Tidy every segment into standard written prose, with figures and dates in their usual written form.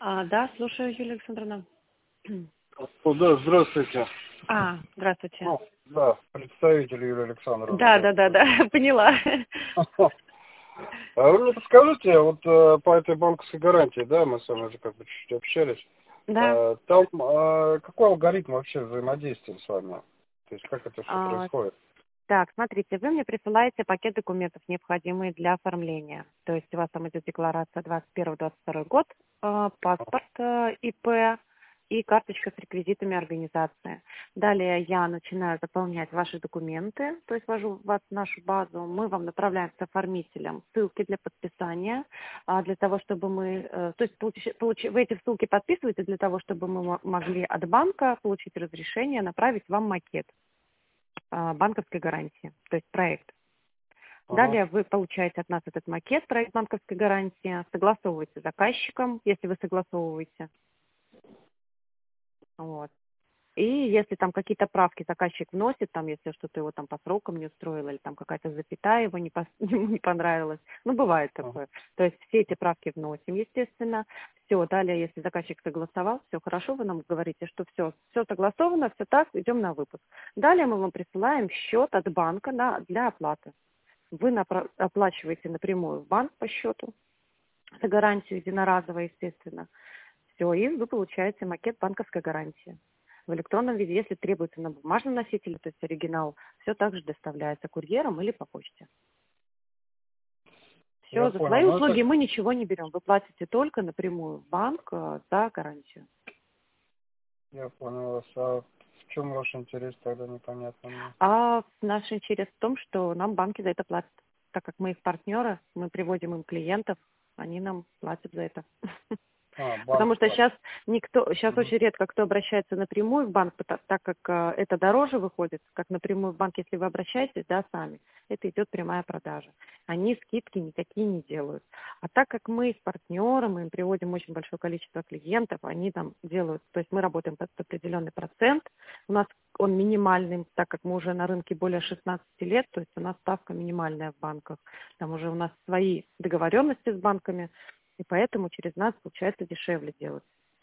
Да, слушаю, Юлия Александровна. Да, здравствуйте. Здравствуйте. Да, представитель Юлия Александровна. Да, поняла. А вы мне подскажите, вот по этой банковской гарантии, да, мы с вами уже как бы чуть-чуть общались. Да. Там какой алгоритм вообще взаимодействия с вами? То есть как это все происходит? Так, смотрите, вы мне присылаете пакет документов, необходимые для оформления. То есть у вас там идет декларация 21-22 год, паспорт ИП и карточка с реквизитами организации. Далее я начинаю заполнять ваши документы, то есть ввожу вас в нашу базу. Мы вам направляем с оформителем ссылки для подписания, для того, чтобы мы... То есть вы эти ссылки подписываете для того, чтобы мы могли от банка получить разрешение направить вам макет банковской гарантии, то есть проект. Далее вы получаете от нас этот макет, проект банковской гарантии, согласовываете с заказчиком, если вы согласовываете. Вот. И если там какие-то правки заказчик вносит, там, если что-то его там по срокам не устроило, или там какая-то запятая его ему не понравилась, бывает такое. То есть все эти правки вносим, естественно. Все, далее, если заказчик согласовал, все хорошо, вы нам говорите, что все согласовано, все так, идем на выпуск. Далее мы вам присылаем счет от банка для оплаты. Вы оплачиваете напрямую в банк по счету, за гарантию единоразово, естественно. Все, и вы получаете макет банковской гарантии. В электронном виде, если требуется на бумажном носителе, то есть оригинал, все также доставляется курьером или по почте. Все, за свои услуги мы ничего не берем. Вы платите только напрямую в банк за гарантию. Я понял вас. А в чем ваш интерес, тогда непонятно мне. Наш интерес в том, что нам банки за это платят. Так как мы их партнеры, мы приводим им клиентов, они нам платят за это. Потому что сейчас очень редко кто обращается напрямую в банк, так как это дороже выходит, как напрямую в банк, если вы обращаетесь, да, сами, это идет прямая продажа. Они скидки никакие не делают. А так как мы с партнером, мы им приводим очень большое количество клиентов, они там делают, то есть мы работаем под определенный процент, у нас он минимальный, так как мы уже на рынке более 16 лет, то есть у нас ставка минимальная в банках, там уже у нас свои договоренности с банками, и поэтому через нас получается дешевле делать.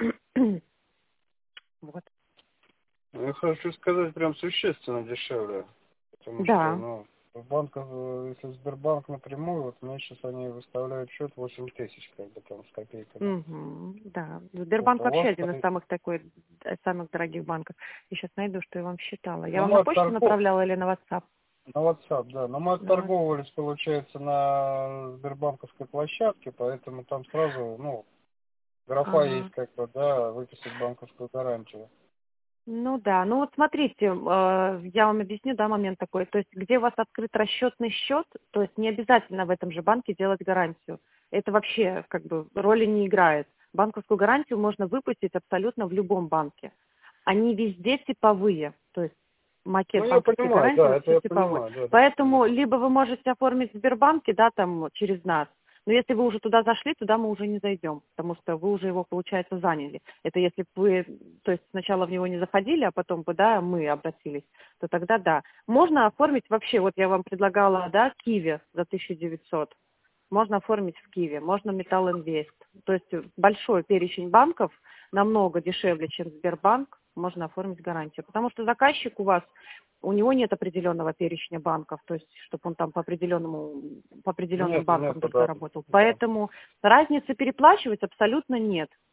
Вот. Я хочу сказать, прям существенно дешевле. Потому что, в банках, если Сбербанк напрямую, вот мне сейчас они выставляют счет 8 тысяч, как бы там, с копейками. Да. Сбербанк вообще один из самых дорогих банков. Я сейчас найду, что я вам считала. Я вам на почту направляла или на WhatsApp? На WhatsApp, да. Но мы отторговывались, получается, на сбербанковской площадке, поэтому там сразу, графа есть, как бы, да, выписать банковскую гарантию. Вот смотрите, я вам объясню, момент такой. То есть, где у вас открыт расчетный счет, то есть не обязательно в этом же банке делать гарантию. Это вообще, роли не играет. Банковскую гарантию можно выпустить абсолютно в любом банке. Они везде типовые, то есть макет банковской гарантии все типовой. Поэтому либо вы можете оформить в Сбербанке, через нас. Но если вы уже туда зашли, туда мы уже не зайдем, потому что вы уже его, получается, заняли. Это если бы вы, то есть сначала в него не заходили, а потом бы, мы обратились, то тогда да. Можно оформить вообще, вот я вам предлагала, Киви за 1900. Можно оформить в Киви, можно Металл Инвест. То есть большой перечень банков, намного дешевле, чем Сбербанк, можно оформить гарантию. Потому что заказчик у него нет определенного перечня банков, то есть, чтобы он там по определенным банкам только работал. Поэтому разницы переплачивать абсолютно нет.